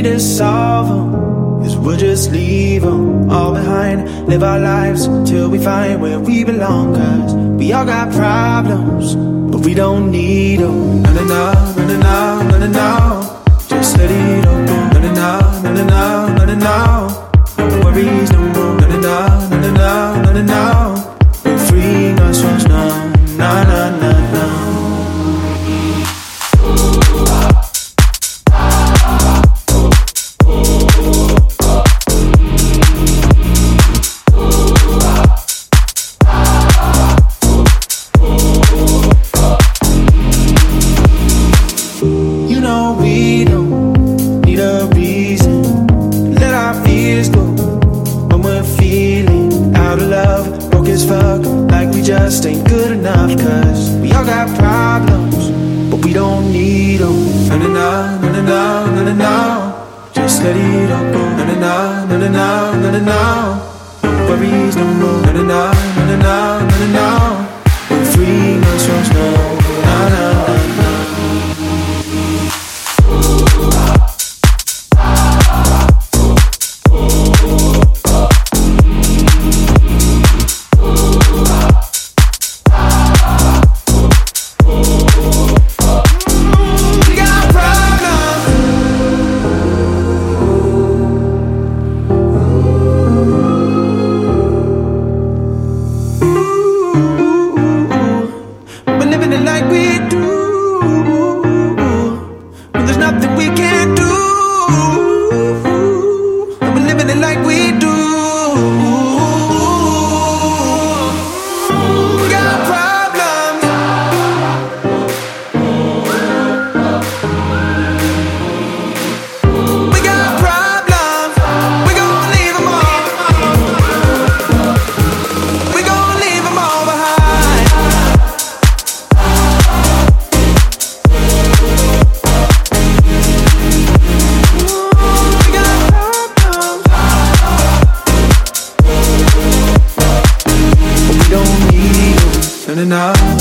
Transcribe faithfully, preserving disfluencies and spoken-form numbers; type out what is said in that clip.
need to solve them, cause we'll just leave them all behind. Live our lives till we find where we belong, cause we all got problems, but we don't need them. No, no, no, no, no, no, no, no. Just let it all go. No, no, no, no, no, no, no, no. No worries no more. No, no, no, no, no, no, no, no. We're free, no songs, no, no, no, no, no. Just ain't good enough, cause we all got problems, but we don't need them. No, no, no, no, no, no, no, no. Just let it all go. No, no, no, no, no, no, no, no, no. No worries no more. No, no, no, no, no, no, no, no. We're free, no songs, no, no, no, no, no. Enough.